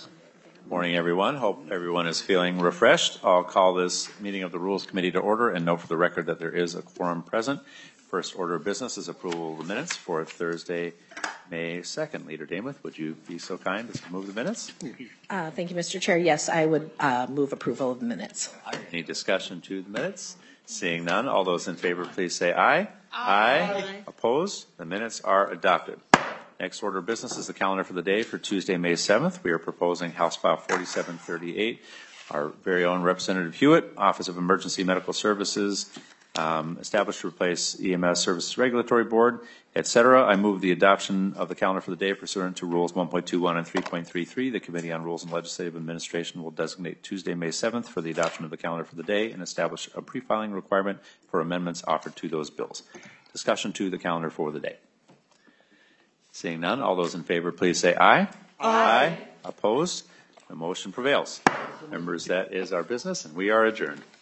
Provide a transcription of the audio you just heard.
Morning, everyone. Hope everyone is feeling refreshed. I'll call this meeting of the Rules Committee to order and note for the record that there is a quorum present. First order of business is approval of the minutes for Thursday, May 2nd. Leader Damuth, would you be so kind as to move the minutes? Thank you, Mr. Chair. Yes, I would move approval of the minutes. Any discussion to the minutes? Seeing none, all those in favor, please say aye. Aye. Opposed? The minutes are adopted. Next order of business is the calendar for the day for Tuesday, May 7th. We are proposing House File 4738. Our very own Representative Hewitt, Office of Emergency Medical Services, established to replace EMS Services Regulatory Board, etc. I move the adoption of the calendar for the day pursuant to Rules 1.21 and 3.33. The Committee on Rules and Legislative Administration will designate Tuesday, May 7th for the adoption of the calendar for the day and establish a pre-filing requirement for amendments offered to those bills. Discussion to the calendar for the day. Seeing none, all those in favor, please say aye. Aye. Opposed? The motion prevails. Members, that is our business, and we are adjourned.